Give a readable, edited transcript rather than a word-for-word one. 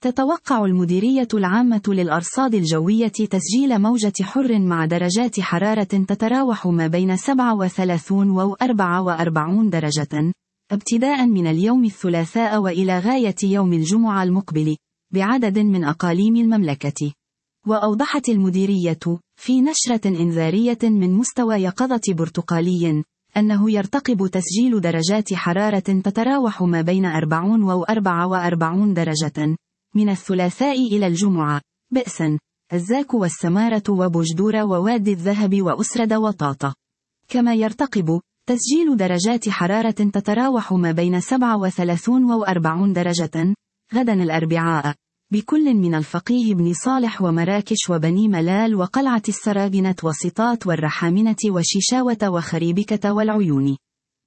تتوقع المديرية العامة للأرصاد الجوية تسجيل موجة حر مع درجات حرارة تتراوح ما بين 37 و 44 درجة، ابتداء من اليوم الثلاثاء وإلى غاية يوم الجمعة المقبل، بعدد من أقاليم المملكة. وأوضحت المديرية في نشرة إنذارية من مستوى يقظة برتقالي أنه يرتقب تسجيل درجات حرارة تتراوح ما بين 40 و 44 درجة من الثلاثاء إلى الجمعة، بئسا، الزاك والسمارة وبجدور ووادي الذهب وأسرد وطاطا. كما يرتقب تسجيل درجات حرارة تتراوح ما بين 37 و 40 درجة غدا الأربعاء بكل من الفقيه بن صالح ومراكش وبني ملال وقلعة السراجنة وسطات والرحامنة وشيشاوة وخريبكة والعيون.